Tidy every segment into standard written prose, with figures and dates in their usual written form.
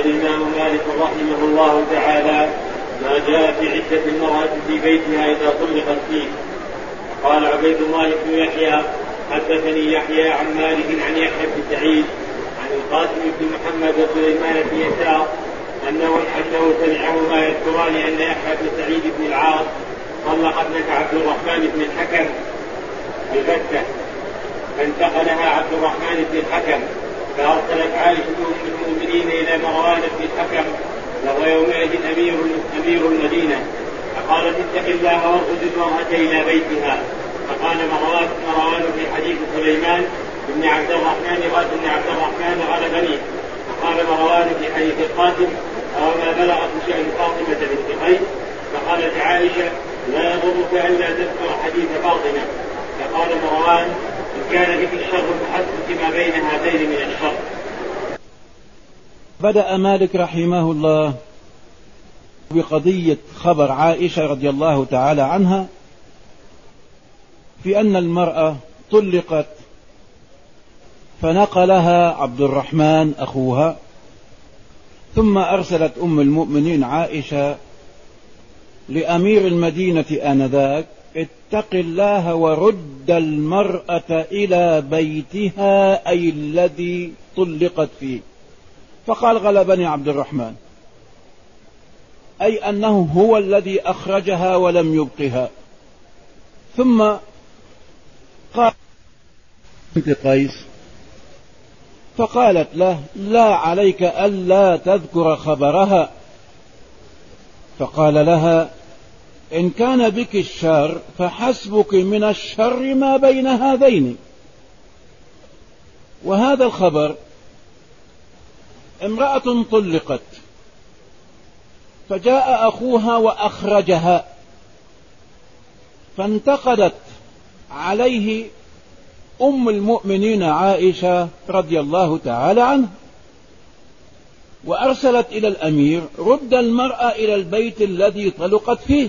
الإمام مالك رحمه الله تعالى ما جاء في عدة المرأة في بيتها إذا طلقت فيه. قال عبيد الله بن يحيى حدثني يحيى عن مالك عن يحيى بن سعيد عن القاسم بن محمد وسليمان بن يسار أنه سمعهما يذكران أن يحيى بن سعيد بن العاص طلق ابنة عبد الرحمن بن الحكم ببتة فانتقلها عبد الرحمن بن الحكم فأرسلت عائشة أم المؤمنين إلى مروان بن الحكم وهو يومئذ أمير المدينة فقالت اتق الله وارغد المرأة إلى بيتها. فقال مروان في حديث سليمان بن عبد الرحمن غلبني. فقال مروان في حديث القاسم أو ما بلغت شأن فاطمة بنت قيس. فقالت عائشة لا يضرك ألا تذكر حديث فاطمة. فقال مروان إن كان بك الشر فحسبك ما بين هذين من الشر. بدأ مالك رحمه الله بقضية خبر عائشة رضي الله تعالى عنها في أن المرأة طلقت فنقلها عبد الرحمن أخوها ثم أرسلت أم المؤمنين عائشة لأمير المدينة آنذاك اتق الله ورد المرأة إلى بيتها أي الذي طلقت فيه. فقال غلبني عبد الرحمن أي أنه هو الذي أخرجها ولم يبقها. ثم قال بنت قيس فقالت له لا عليك ألا تذكر خبرها. فقال لها إن كان بك الشر فحسبك من الشر ما بين هذين. وهذا الخبر امرأة طلقت فجاء أخوها وأخرجها فانتقدت عليه أم المؤمنين عائشة رضي الله تعالى عنها وأرسلت إلى الأمير رد المرأة إلى البيت الذي طلقت فيه.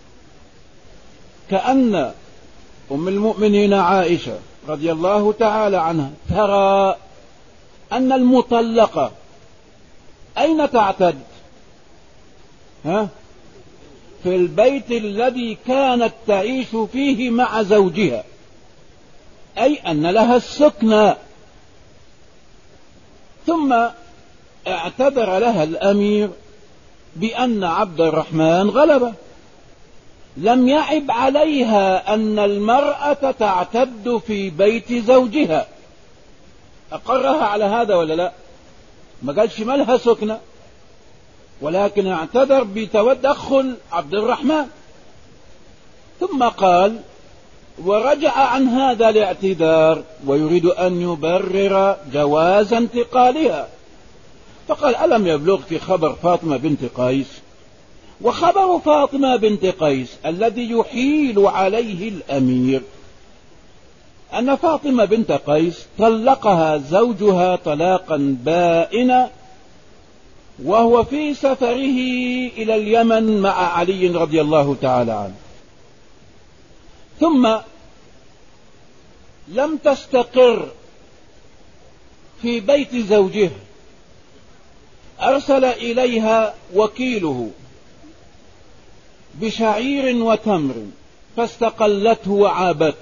كأن أم المؤمنين عائشة رضي الله تعالى عنها ترى أن المطلقة أين تعتد؟ في البيت الذي كانت تعيش فيه مع زوجها أي أن لها السكنى. ثم اعتذر لها الأمير بأن عبد الرحمن غلبه. لم يعب عليها أن المرأة تعتد في بيت زوجها. أقرها على هذا ولا لا؟ ما قالش ما لها سكنة ولكن اعتذر بتدخل عبد الرحمن. ثم قال ورجع عن هذا الاعتذار ويريد أن يبرر جواز انتقالها. فقال ألم يبلغك خبر فاطمة بنت قيس؟ وخبر فاطمة بنت قيس الذي يحيل عليه الأمير أن فاطمة بنت قيس طلقها زوجها طلاقا بائنا وهو في سفره إلى اليمن مع علي رضي الله تعالى عنه. ثم لم تستقر في بيت زوجها أرسل إليها وكيله بشعير وتمر فاستقلته وعابته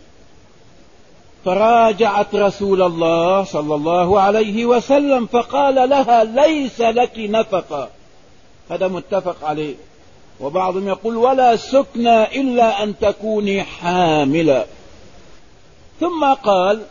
فراجعت رسول الله صلى الله عليه وسلم فقال لها ليس لك نفقة. هذا متفق عليه. وبعضهم يقول ولا سكنى إلا أن تكوني حاملة. ثم قال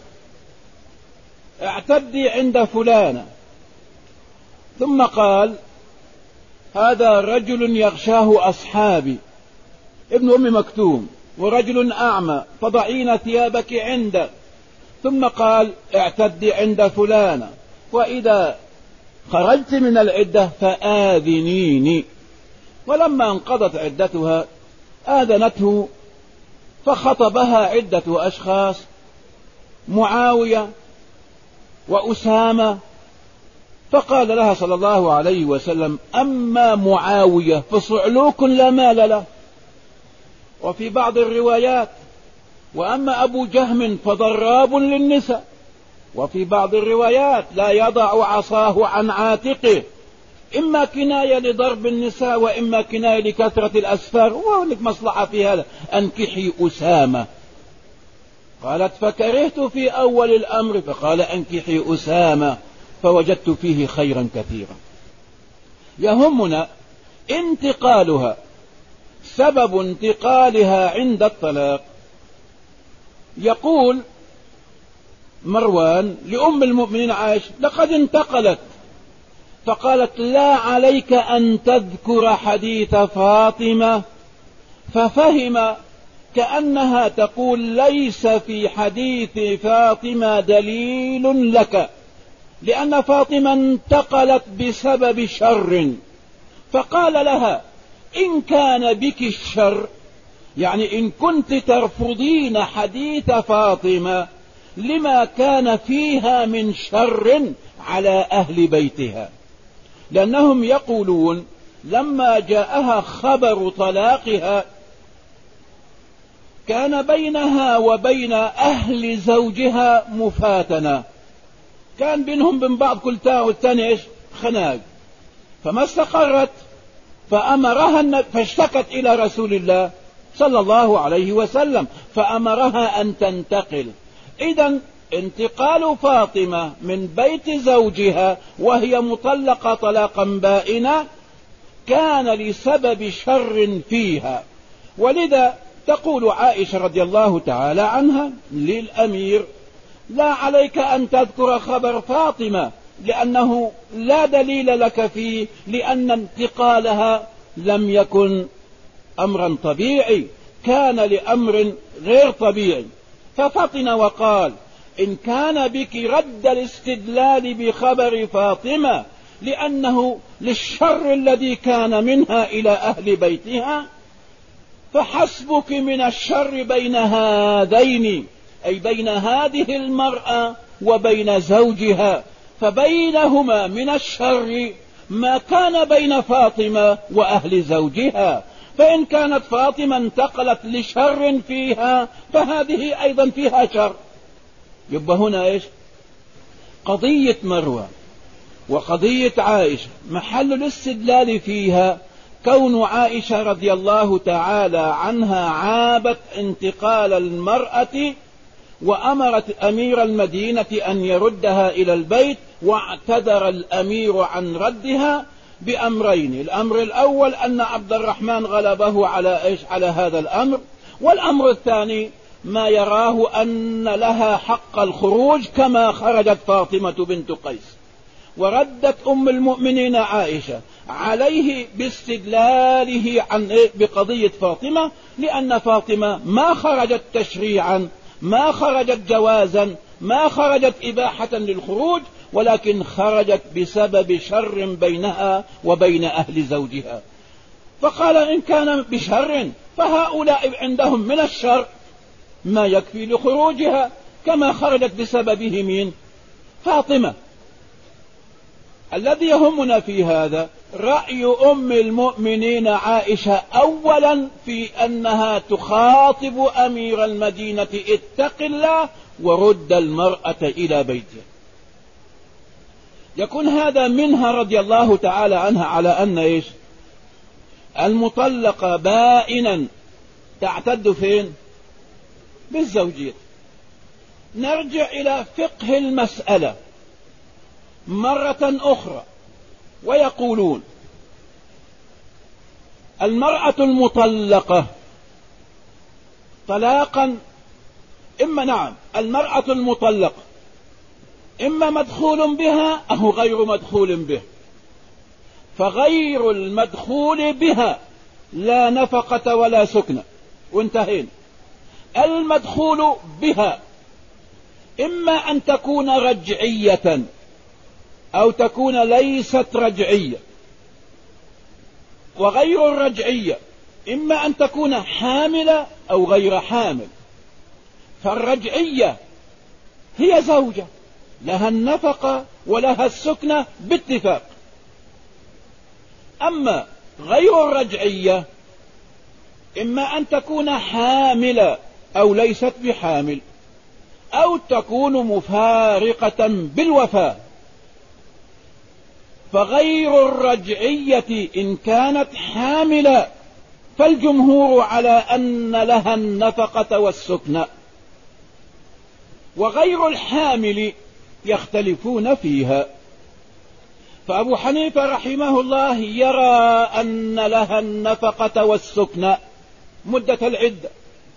اعتدي عند فلانة. ثم قال هذا رجل يغشاه أصحابي ابن أم مكتوم ورجل أعمى فضعين ثيابك عنده. ثم قال اعتدي عند فلانة وإذا خرجت من العدة فآذنيني. ولما انقضت عدتها آذنته فخطبها عدة أشخاص معاوية وأسامة. فقال لها صلى الله عليه وسلم أما معاوية فصعلوك لا مال له. وفي بعض الروايات وأما أبو جهم فضراب للنساء. وفي بعض الروايات لا يضع عصاه عن عاتقه إما كناية لضرب النساء وإما كناية لكثرة الأسفار، وهناك مصلحة في هذا، أنكحي أسامة. قالت فكرهت في أول الأمر، فقال أنكحي أسامة فوجدت فيه خيرا كثيرا. يهمنا انتقالها، سبب انتقالها عند الطلاق. يقول مروان لأم المؤمنين عائشة لقد انتقلت، فقالت لا عليك أن تذكر حديث فاطمة، ففهم كأنها تقول ليس في حديث فاطمة دليل لك، لأن فاطمة انتقلت بسبب شر. فقال لها إن كان بك الشر، يعني إن كنت ترفضين حديث فاطمة لما كان فيها من شر على أهل بيتها، لأنهم يقولون لما جاءها خبر طلاقها كان بينها وبين أهل زوجها مفاتنة، كان بينهم من بعض كل تاء والثاني إيش خناق، فما استقرت فأمرها فاشتكت إلى رسول الله صلى الله عليه وسلم فأمرها أن تنتقل. إذن انتقال فاطمة من بيت زوجها وهي مطلقة طلاقا بائنا كان لسبب شر فيها، ولذا تقول عائشة رضي الله تعالى عنها للأمير لا عليك أن تذكر خبر فاطمة لأنه لا دليل لك فيه، لأن انتقالها لم يكن أمرا طبيعي، كان لأمر غير طبيعي. ففطن وقال إن كان بك رد الاستدلال بخبر فاطمة لأنه للشر الذي كان منها إلى أهل بيتها، فحسبك من الشر بين هذين، أي بين هذه المرأة وبين زوجها، فبينهما من الشر ما كان بين فاطمة وأهل زوجها، فإن كانت فاطمة انتقلت لشر فيها فهذه أيضا فيها شر. يبقى هنا إيش قضية مروة وقضية عائشة محل الاستدلال فيها كون عائشة رضي الله تعالى عنها عابت انتقال المرأة وأمرت أمير المدينة أن يردها إلى البيت، واعتذر الأمير عن ردها بأمرين: الأمر الأول أن عبد الرحمن غلبه على هذا الأمر، والأمر الثاني ما يراه أن لها حق الخروج كما خرجت فاطمة بنت قيس. وردت أم المؤمنين عائشة عليه باستدلاله بقضية فاطمة، لأن فاطمة ما خرجت تشريعا، ما خرجت جوازا، ما خرجت إباحة للخروج، ولكن خرجت بسبب شر بينها وبين أهل زوجها. فقال إن كان بشر فهؤلاء عندهم من الشر ما يكفي لخروجها كما خرجت بسببه من فاطمة. الذي يهمنا في هذا رأي أم المؤمنين عائشة أولا في أنها تخاطب أمير المدينة اتق الله ورد المرأة إلى بيتها. يكون هذا منها رضي الله تعالى عنها على أن إيش المطلقة بائنا تعتد فين بالزوجية. نرجع إلى فقه المسألة مرة أخرى، ويقولون المرأة المطلقة طلاقا المرأة المطلقة إما مدخول بها أو غير مدخول به، فغير المدخول بها لا نفقة ولا سكنة وانتهينا. المدخول بها إما أن تكون رجعية أو تكون ليست رجعية، وغير الرجعية إما أن تكون حاملة أو غير حامل. فالرجعية هي زوجة لها النفقة ولها السكنة باتفاق، أما غير الرجعية إما أن تكون حاملة أو ليست بحامل، أو تكون مفارقة بالوفاة. فغير الرجعية إن كانت حاملة فالجمهور على أن لها النفقة والسكن، وغير الحامل يختلفون فيها. فأبو حنيفة رحمه الله يرى أن لها النفقة والسكن مدة العدة،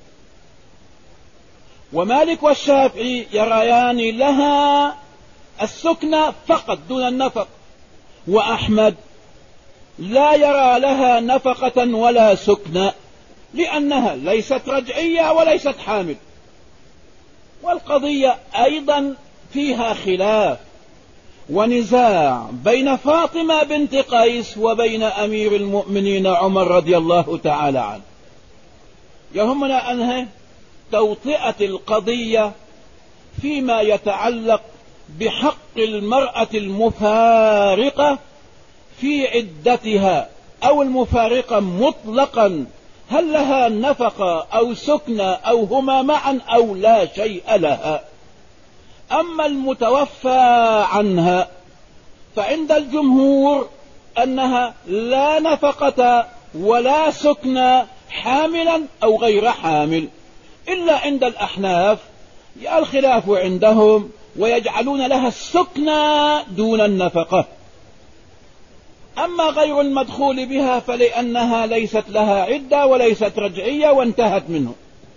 ومالك والشافعي يريان لها السكن فقط دون النفق، وأحمد لا يرى لها نفقة ولا سكن لأنها ليست رجعية وليست حامل. والقضية أيضا فيها خلاف ونزاع بين فاطمة بنت قيس وبين أمير المؤمنين عمر رضي الله تعالى عنه. يهمنا أنها توطئة القضية فيما يتعلق بحق المرأة المفارقة في عدتها أو المفارقة مطلقا، هل لها نفقة أو سكن أو هما معا أو لا شيء لها. أما المتوفى عنها فعند الجمهور أنها لا نفقة ولا سكن حاملا أو غير حامل، إلا عند الأحناف الخلاف عندهم ويجعلون لها السكن دون النفقة. أما غير المدخول بها فلأنها ليست لها عدة وليست رجعية وانتهت منه.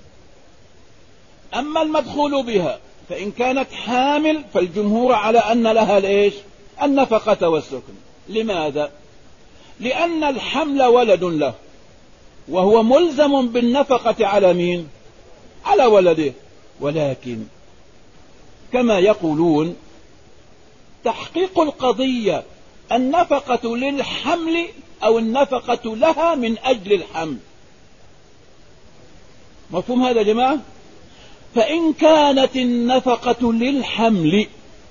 أما المدخول بها فإن كانت حامل فالجمهور على أن لها الإيش؟ النفقة والسكن. لماذا؟ لأن الحمل ولد له وهو ملزم بالنفقة على مين؟ على ولده. ولكن كما يقولون تحقيق القضية النفقة للحمل أو النفقة لها من أجل الحمل. مفهوم هذا يا جماعة؟ فإن كانت النفقة للحمل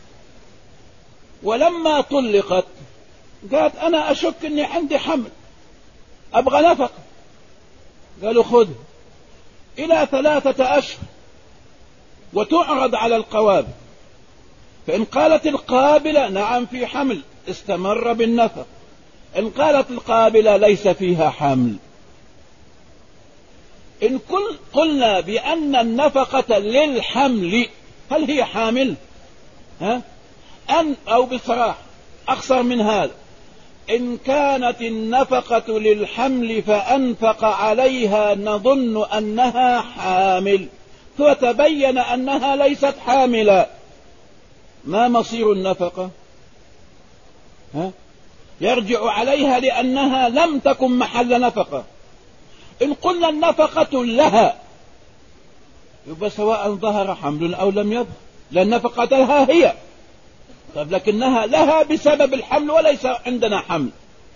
ولما طلقت قالت أنا أشك أني عندي حمل أبغى نفقة، قالوا خذ إلى 3 أشهر وتعرض على القوابل، فإن قالت القابلة نعم في حمل استمر بالنفق، إن قالت القابلة ليس فيها حمل. إن قلنا بأن النفقة للحمل هل هي حامل؟ أو بصراحة أقصر من هذا، إن كانت النفقة للحمل فأنفق عليها نظن أنها حامل فتبين أنها ليست حاملة، ما مصير النفقة؟ يرجع عليها لأنها لم تكن محل نفقة. إن قلنا النفقة لها يبقى سواء ظهر حمل أو لم يظهر، لأن نفقة لها هي، طيب لكنها لها بسبب الحمل وليس عندنا حمل.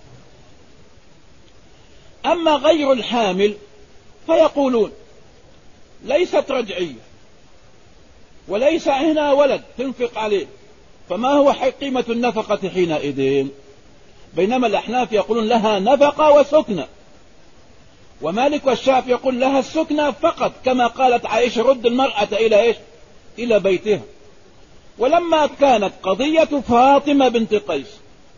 أما غير الحامل فيقولون ليست رجعية وليس هنا ولد تنفق عليه، فما هو قيمة النفقة حينئذ؟ بينما الأحناف يقولون لها نفقة وسكنة، ومالك والشافعي يقول لها السكنة فقط، كما قالت عائشة رد المرأة إلى إيش؟ إلى بيتها. ولما كانت قضية فاطمة بنت قيس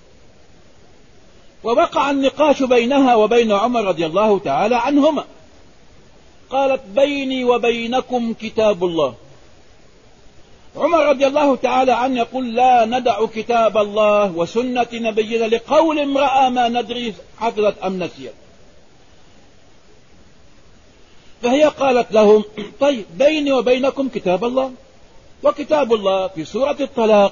ووقع النقاش بينها وبين عمر رضي الله تعالى عنهما، قالت بيني وبينكم كتاب الله. عمر رضي الله تعالى عنه يقول لا ندع كتاب الله وسنة نبينا لقول امرأة ما ندري حفظت أم نسيت. فهي قالت لهم طيب بيني وبينكم كتاب الله، وكتاب الله في سورة الطلاق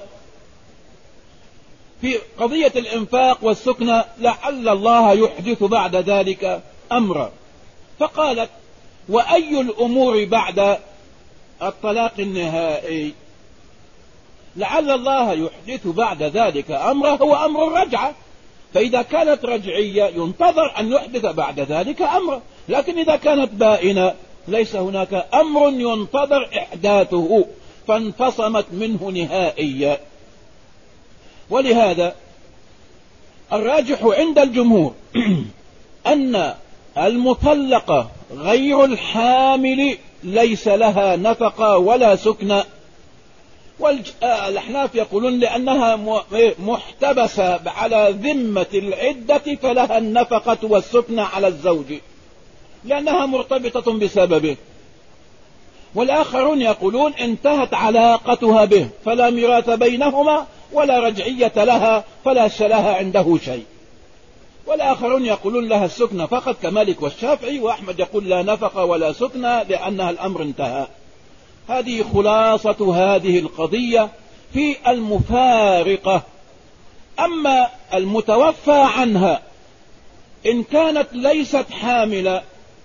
في قضية الإنفاق والسكنة لعل الله يحدث بعد ذلك أمرا. فقالت وأي الأمور بعد الطلاق النهائي؟ لعل الله يحدث بعد ذلك أمرا هو أمر الرجعة، فإذا كانت رجعية ينتظر أن يحدث بعد ذلك أمرا، لكن إذا كانت بائنة ليس هناك أمر ينتظر إحداثه، فانفصمت منه نهائيا. ولهذا الراجح عند الجمهور أن المطلقة غير الحامل ليس لها نفقة ولا سكنة، والأحناف يقولون لأنها محتبسة على ذمة العدة فلها النفقة والسكنى على الزوج لأنها مرتبطة بسببه. والآخرون يقولون انتهت علاقتها به فلا ميراث بينهما ولا رجعية لها فلا لها عنده شيء. والآخرون يقولون لها السكنى فقط كمالك والشافعي، وأحمد يقول لا نفقة ولا سكنى لأنها الأمر انتهى. هذه خلاصة هذه القضية في المفارقة. أما المتوفى عنها إن كانت ليست حاملة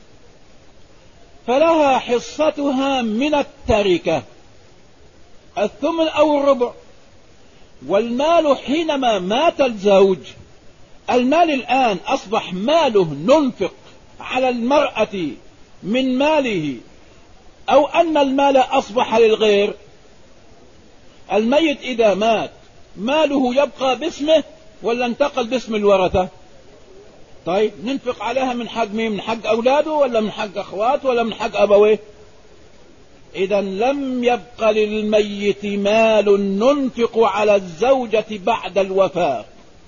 فلها حصتها من التركة الثمن أو الربع. والمال حينما مات الزوج، المال الآن أصبح ماله ننفق على المرأة من ماله أو أن المال أصبح للغير. الميت إذا مات ماله يبقى باسمه ولا انتقل باسم الورثة؟ طيب ننفق عليها من حق مين؟ من حق أولاده ولا من حق أخوات ولا من حق أبويه؟ إذا لم يبق للميت مال ننفق على الزوجة بعد الوفاة.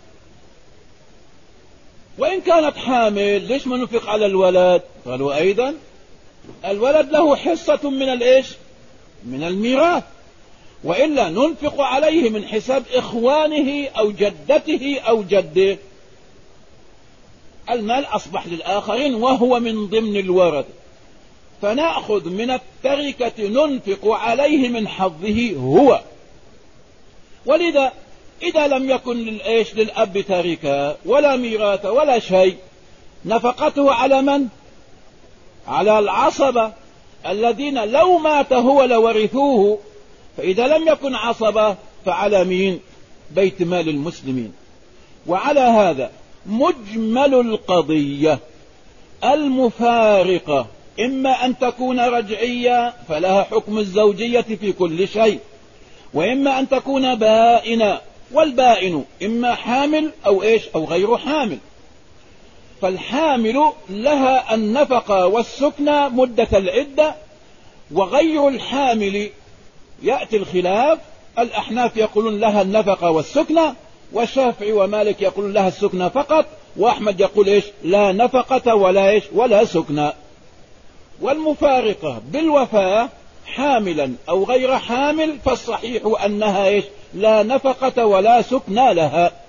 وإن كانت حامل ليش ما ننفق على الولد؟ قالوا أيضا الولد له حصة من الإيش؟ من الميراث، وإلا ننفق عليه من حساب إخوانه أو جدته أو جده. المال أصبح للآخرين وهو من ضمن الورث، فنأخذ من التركة ننفق عليه من حظه هو. ولذا إذا لم يكن للأب تركة ولا ميراث ولا شيء، نفقته على من؟ على العصبة الذين لو مات هو لورثوه. فإذا لم يكن عصبة فعلى مين؟ بيت مال المسلمين. وعلى هذا مجمل القضية المفارقة إما أن تكون رجعية فلها حكم الزوجية في كل شيء، وإما أن تكون بائنة، والبائن إما حامل أو إيش أو غير حامل. فالحامل لها النفقة والسكنى مدة العدة، وغير الحامل يأتي الخلاف. الأحناف يقولون لها النفقة والسكنى، والشافعي ومالك يقولون لها السكنى فقط، وأحمد يقول إيش لا نفقة ولا إيش ولا سكنى. والمفارقة بالوفاة حاملا أو غير حامل فالصحيح أنها إيش لا نفقة ولا سكنى لها.